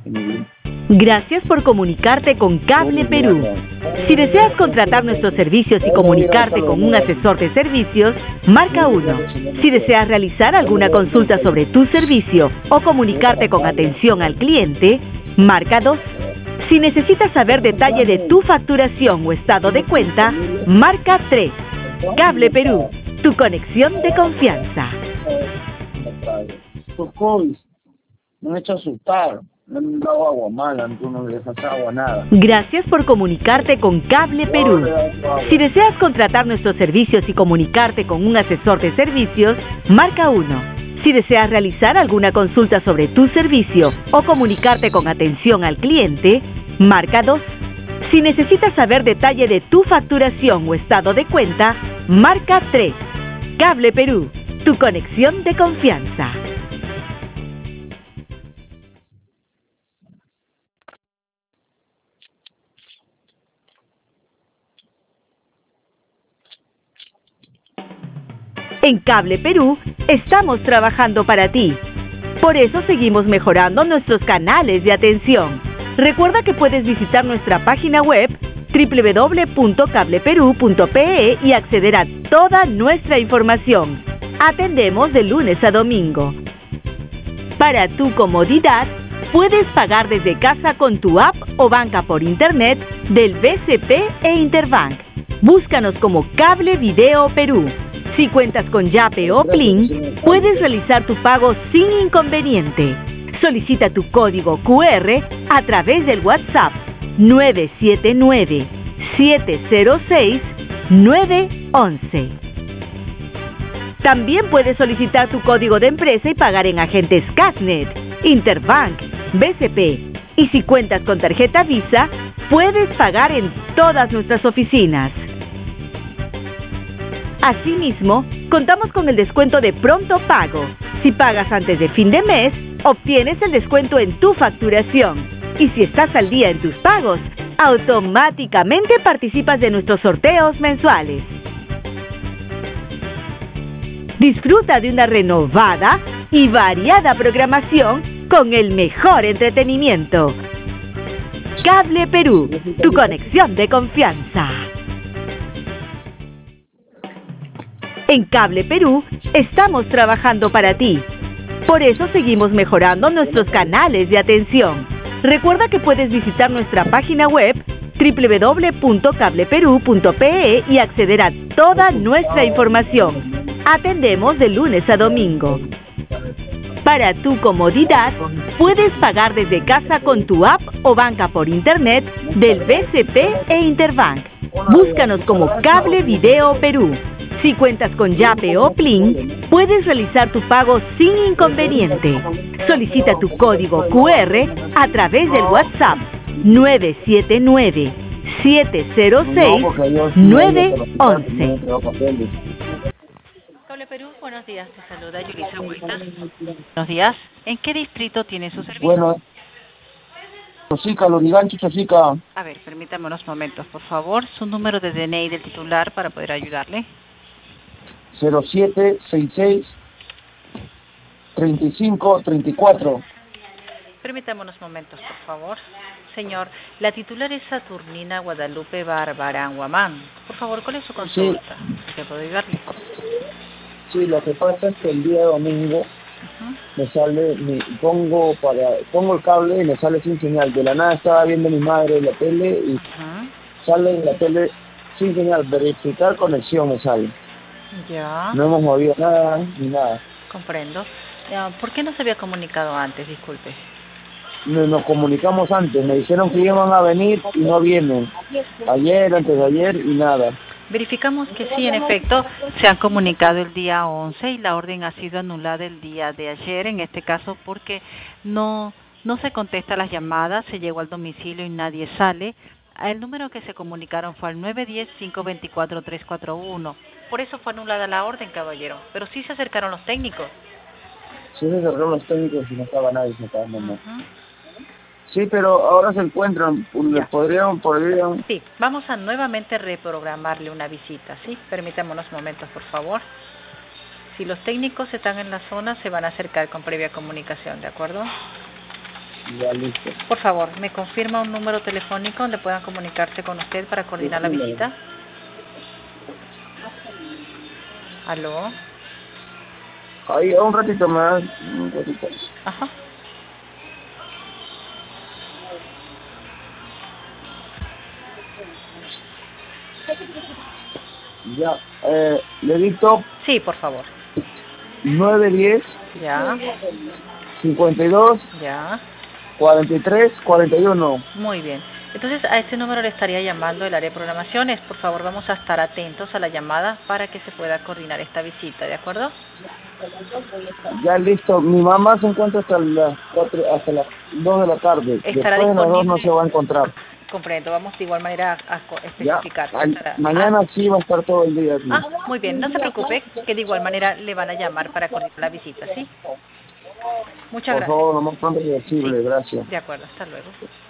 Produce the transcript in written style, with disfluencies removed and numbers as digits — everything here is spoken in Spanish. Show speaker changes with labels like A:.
A: Gracias por comunicarte con Cable Perú. Si deseas contratar nuestros servicios y comunicarte con un asesor de servicios, marca 1. Si deseas realizar alguna consulta sobre tu servicio o comunicarte con atención al cliente, marca 2. Si necesitas saber detalle de tu facturación o estado de cuenta, marca 3. Cable Perú, tu conexión de confianza.
B: Me han hecho asustar. Me han dado agua mala, tú no le dejas agua, nada.
A: Gracias por comunicarte con Cable Perú. Si deseas contratar nuestros servicios y comunicarte con un asesor de servicios, marca 1. Si deseas realizar alguna consulta sobre tu servicio o comunicarte con atención al cliente, marca 2. Si necesitas saber detalle de tu facturación o estado de cuenta, marca 3. Cable Perú, tu conexión de confianza. En Cable Perú estamos trabajando para ti. Por eso seguimos mejorando nuestros canales de atención. Recuerda que puedes visitar nuestra página web www.cableperú.pe y acceder a toda nuestra información. Atendemos de lunes a domingo. Para tu comodidad, puedes pagar desde casa con tu app o banca por internet del BCP e Interbank. Búscanos como Cable Video Perú. Si cuentas con Yape o Plin, puedes realizar tu pago sin inconveniente. Solicita tu código QR a través del WhatsApp 979-706-911. También puedes solicitar tu código de empresa y pagar en agentes Casnet, Interbank, BCP. Y si cuentas con tarjeta Visa, puedes pagar en todas nuestras oficinas. Asimismo, contamos con el descuento de pronto pago. Si pagas antes de fin de mes, obtienes el descuento en tu facturación. Y si estás al día en tus pagos, automáticamente participas de nuestros sorteos mensuales. Disfruta de una renovada y variada programación con el mejor entretenimiento. Cable Perú, tu conexión de confianza. En Cable Perú estamos trabajando para ti. Por eso seguimos mejorando nuestros canales de atención. Recuerda que puedes visitar nuestra página web www.cableperú.pe y acceder a toda nuestra información. Atendemos de lunes a domingo. Para tu comodidad, puedes pagar desde casa con tu app o banca por internet del BCP e Interbank. Búscanos como Cable Video Perú. Si cuentas con Yape o Plin, puedes realizar tu pago sin inconveniente. Solicita tu código QR a través del WhatsApp 979-706-911.
C: Cable Perú, buenos días. Te saluda Yulisa Huertas. Buenos días. ¿En qué distrito tiene su servicio?
B: Bueno, Chosica, Lorigancho, Chosica.
C: A ver, permítame unos momentos, por favor. Su número de DNI del titular para poder ayudarle.
B: 0766-3534.
C: Permítame unos momentos, por favor. Señor, la titular es Saturnina Guadalupe Barbarán Guamán. Por favor, ¿cuál es su consulta? ¿Qué puedo ayudarle?
B: Sí, lo que pasa es que el día domingo me sale, pongo el cable y me sale sin señal. De la nada estaba viendo a mi madre en la tele y sale en la tele sin señal. Verificar conexión me sale.
C: Ya.
B: No hemos movido nada ni nada.
C: Comprendo. ¿Por qué no se había comunicado antes? Disculpe.
B: Nos comunicamos antes. Me dijeron que iban a venir y no vienen. Ayer, antes de ayer y nada.
C: Verificamos que sí, en efecto, se han comunicado el día 11 y la orden ha sido anulada el día de ayer, en este caso porque no se contesta las llamadas, se llegó al domicilio y nadie sale. El número que se comunicaron fue al 910-524-341. Por eso fue anulada la orden, caballero. Pero sí se acercaron los técnicos.
B: Sí se acercaron los técnicos y no estaba nadie, se estaba mandando. Sí, pero ahora se encuentran. ¿Podrían?
C: Sí, vamos a nuevamente reprogramarle una visita, ¿sí? Permítame unos momentos, por favor. Si los técnicos están en la zona, se van a acercar con previa comunicación, ¿de acuerdo?
B: Ya, listo.
C: Por favor, ¿me confirma un número telefónico donde puedan comunicarse con usted para coordinar la visita? ¿Aló?
B: Ahí, un ratito más. Un ratito.
C: Ajá.
B: Ya, le dicto
C: Sí, por favor.
B: 910
C: Ya,
B: 52
C: ya.
B: 43 41.
C: Muy bien. Entonces, a este número le estaría llamando el área de programaciones. Por favor, vamos a estar atentos a la llamada para que se pueda coordinar esta visita, ¿de acuerdo?
B: Ya, listo. Mi mamá se encuentra hasta las 2 de la tarde.
C: Estará
B: Después de las 2 no
C: disponible.
B: se va a encontrar.
C: Comprendo. Vamos de igual manera a
B: Ya,
C: especificar.
B: mañana sí va a estar todo el día aquí.
C: Muy bien. No se preocupe, que de igual manera le van a llamar para coordinar la visita, ¿sí? Muchas
B: Por
C: gracias.
B: favor, lo más pronto posible.
C: Sí.
B: Gracias.
C: De acuerdo. Hasta luego.